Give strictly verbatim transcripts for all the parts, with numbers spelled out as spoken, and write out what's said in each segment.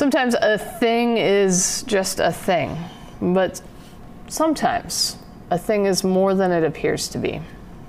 Sometimes a thing is just a thing, but sometimes a thing is more than it appears to be.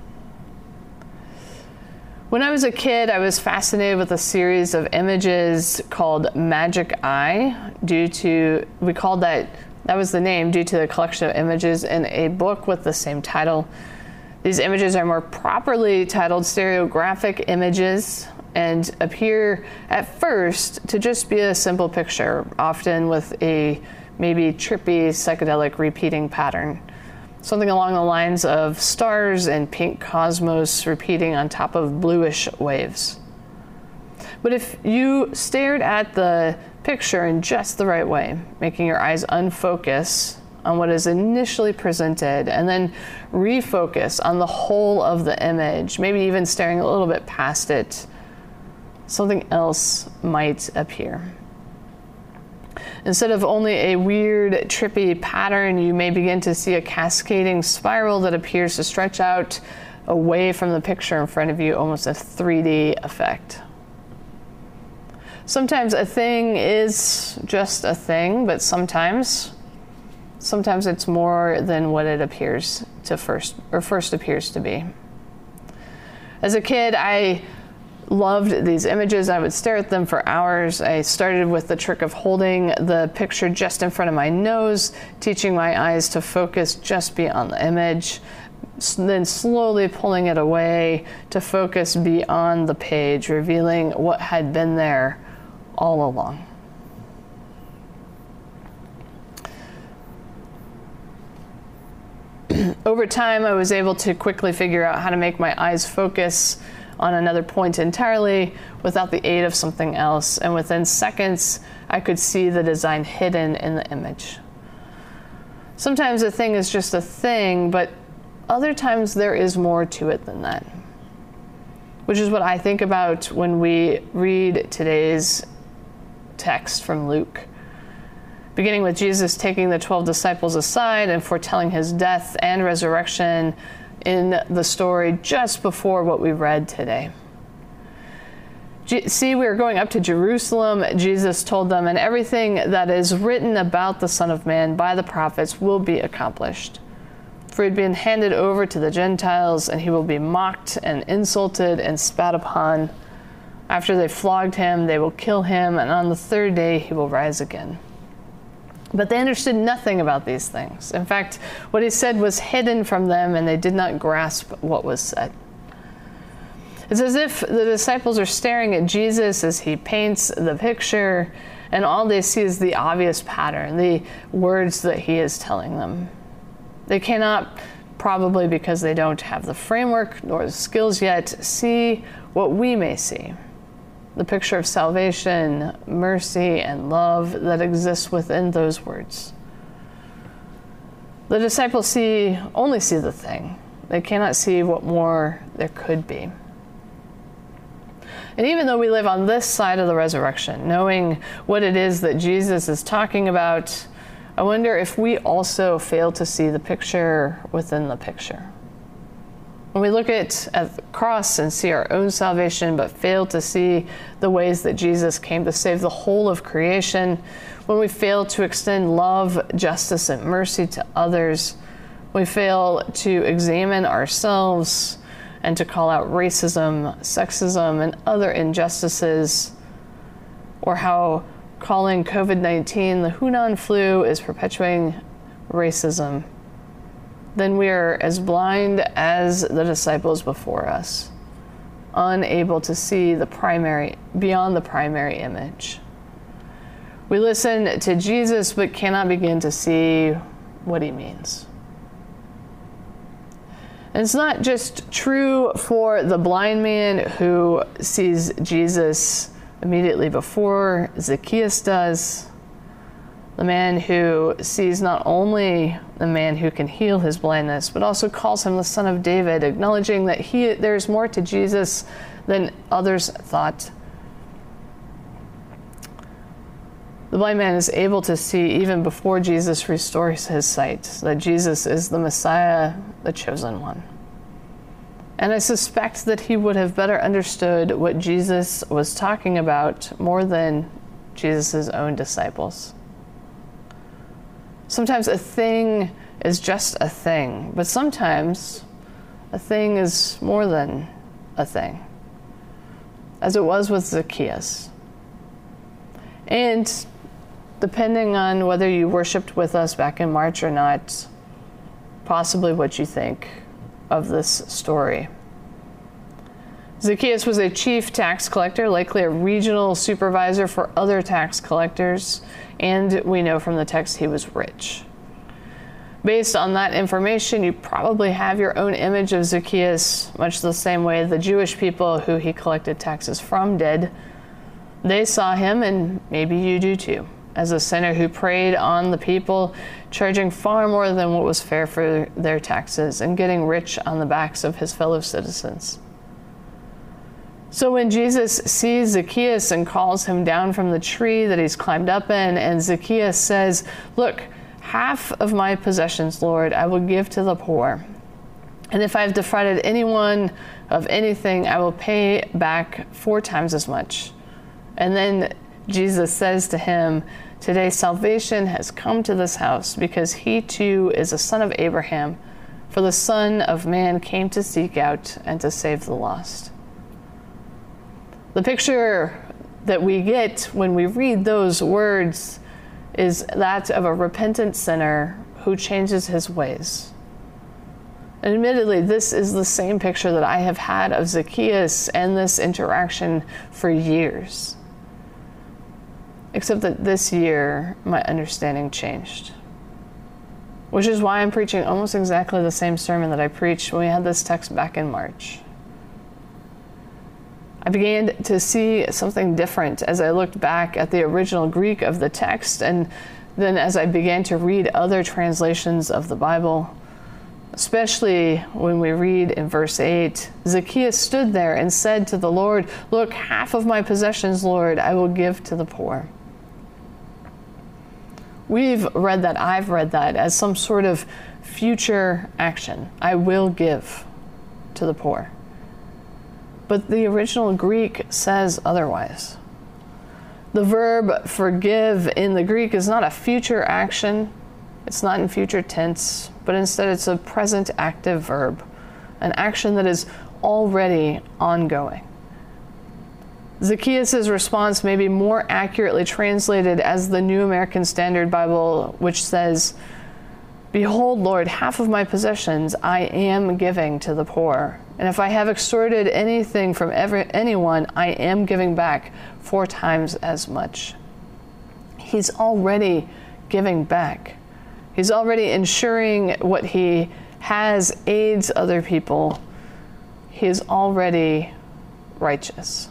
When I was a kid, I was fascinated with a series of images called Magic Eye due to, we called that, that was the name due to the collection of images in a book with the same title. These images are more properly titled stereographic images and appear at first to just be a simple picture, often with a maybe trippy psychedelic repeating pattern. Something along the lines of stars and pink cosmos repeating on top of bluish waves. But if you stared at the picture in just the right way, making your eyes unfocus on what is initially presented and then refocus on the whole of the image, maybe even staring a little bit past it, something else might appear. Instead of only a weird, trippy pattern, you may begin to see a cascading spiral that appears to stretch out away from the picture in front of you, almost a three D effect. Sometimes a thing is just a thing, but sometimes, sometimes it's more than what it appears to first, or first appears to be. As a kid, I loved these images. I would stare at them for hours. I started with the trick of holding the picture just in front of my nose, teaching my eyes to focus just beyond the image, then slowly pulling it away to focus beyond the page, revealing what had been there all along. Over time, I was able to quickly figure out how to make my eyes focus on another point entirely without the aid of something else, and within seconds I could see the design hidden in the image. Sometimes a thing is just a thing, but other times there is more to it than that, which is what I think about when we read today's text from Luke, beginning with Jesus taking the twelve disciples aside and foretelling his death and resurrection in the story just before what we read today. See, we are going up to Jerusalem, Jesus told them, and everything that is written about the Son of Man by the prophets will be accomplished. For he had been handed over to the Gentiles, and he will be mocked and insulted and spat upon. After they flogged him, they will kill him, and on the third day he will rise again. But they understood nothing about these things. In fact, what he said was hidden from them, and they did not grasp what was said. It's as if the disciples are staring at Jesus as he paints the picture, and all they see is the obvious pattern, the words that he is telling them. They cannot, probably because they don't have the framework nor the skills yet, see what we may see. The picture of salvation, mercy, and love that exists within those words. The disciples see only see the thing. They cannot see what more there could be. And even though we live on this side of the resurrection, knowing what it is that Jesus is talking about, I wonder if we also fail to see the picture within the picture. When we look at, at the cross and see our own salvation, but fail to see the ways that Jesus came to save the whole of creation, when we fail to extend love, justice, and mercy to others, we fail to examine ourselves and to call out racism, sexism, and other injustices, or how calling COVID nineteen the Hunan flu is perpetuating racism, then we are as blind as the disciples before us, unable to see the primary, beyond the primary image. We listen to Jesus, but cannot begin to see what he means. And it's not just true for the blind man who sees Jesus immediately before Zacchaeus does. The man who sees not only the man who can heal his blindness, but also calls him the Son of David, acknowledging that he there's more to Jesus than others thought. The blind man is able to see even before Jesus restores his sight, that Jesus is the Messiah, the chosen one. And I suspect that he would have better understood what Jesus was talking about more than Jesus' own disciples. Sometimes a thing is just a thing, but sometimes a thing is more than a thing, as it was with Zacchaeus. And depending on whether you worshiped with us back in March or not, possibly what you think of this story. Zacchaeus was a chief tax collector, likely a regional supervisor for other tax collectors, and we know from the text he was rich. Based on that information, you probably have your own image of Zacchaeus, much the same way the Jewish people who he collected taxes from did. They saw him, and maybe you do too, as a sinner who preyed on the people, charging far more than what was fair for their taxes and getting rich on the backs of his fellow citizens. So when Jesus sees Zacchaeus and calls him down from the tree that he's climbed up in, and Zacchaeus says, "Look, half of my possessions, Lord, I will give to the poor. And if I have defrauded anyone of anything, I will pay back four times as much." And then Jesus says to him, "Today salvation has come to this house, because he too is a son of Abraham, for the Son of Man came to seek out and to save the lost." The picture that we get when we read those words is that of a repentant sinner who changes his ways. And admittedly, this is the same picture that I have had of Zacchaeus and this interaction for years. Except that this year, my understanding changed. Which is why I'm preaching almost exactly the same sermon that I preached when we had this text back in March. I began to see something different as I looked back at the original Greek of the text, and then as I began to read other translations of the Bible, especially when we read in verse eight, Zacchaeus stood there and said to the Lord, "Look, half of my possessions, Lord, I will give to the poor." We've read that, I've read that as some sort of future action. I will give to the poor. But the original Greek says otherwise. The verb forgive in the Greek is not a future action. It's not in future tense, but instead it's a present active verb, an action that is already ongoing. Zacchaeus' response may be more accurately translated as the New American Standard Bible, which says, "Behold, Lord, half of my possessions I am giving to the poor. And if I have extorted anything from every, anyone, I am giving back four times as much." He's already giving back. He's already ensuring what he has aids other people. He is already righteous.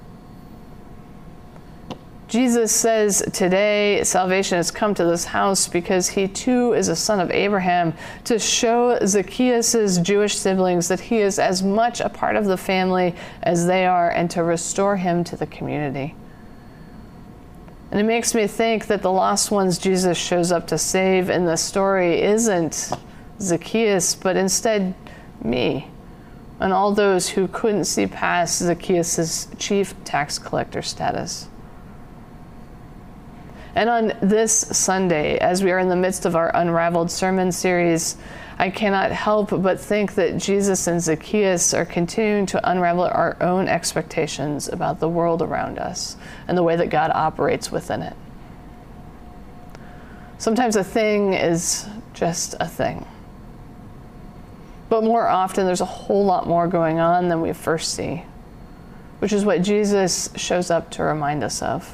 Jesus says today salvation has come to this house because he too is a son of Abraham, to show Zacchaeus' Jewish siblings that he is as much a part of the family as they are, and to restore him to the community. And it makes me think that the lost ones Jesus shows up to save in this story isn't Zacchaeus, but instead me, and all those who couldn't see past Zacchaeus' chief tax collector status. And on this Sunday, as we are in the midst of our Unraveled sermon series, I cannot help but think that Jesus and Zacchaeus are continuing to unravel our own expectations about the world around us and the way that God operates within it. Sometimes a thing is just a thing. But more often, there's a whole lot more going on than we first see, which is what Jesus shows up to remind us of.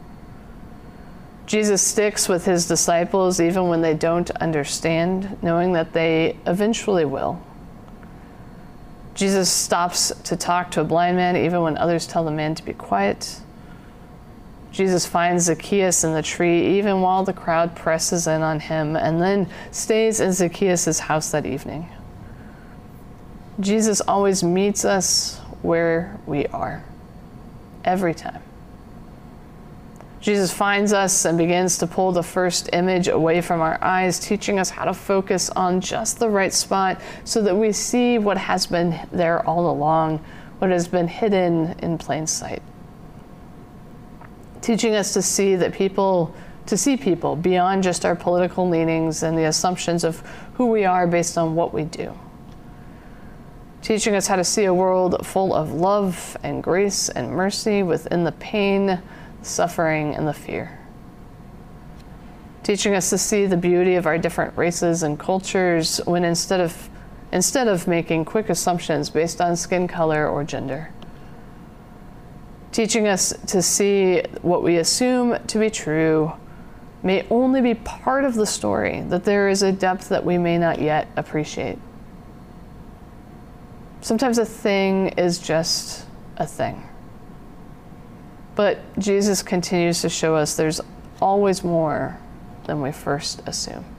Jesus sticks with his disciples even when they don't understand, knowing that they eventually will. Jesus stops to talk to a blind man even when others tell the man to be quiet. Jesus finds Zacchaeus in the tree even while the crowd presses in on him, and then stays in Zacchaeus' house that evening. Jesus always meets us where we are, every time. Jesus finds us and begins to pull the first image away from our eyes, teaching us how to focus on just the right spot so that we see what has been there all along, what has been hidden in plain sight. teaching us to see that people, to see people beyond just our political leanings and the assumptions of who we are based on what we do. Teaching us how to see a world full of love and grace and mercy within the pain, suffering, and the fear. Teaching us to see the beauty of our different races and cultures when instead of, instead of making quick assumptions based on skin color or gender. Teaching us to see what we assume to be true may only be part of the story, that there is a depth that we may not yet appreciate. Sometimes a thing is just a thing. But Jesus continues to show us there's always more than we first assume.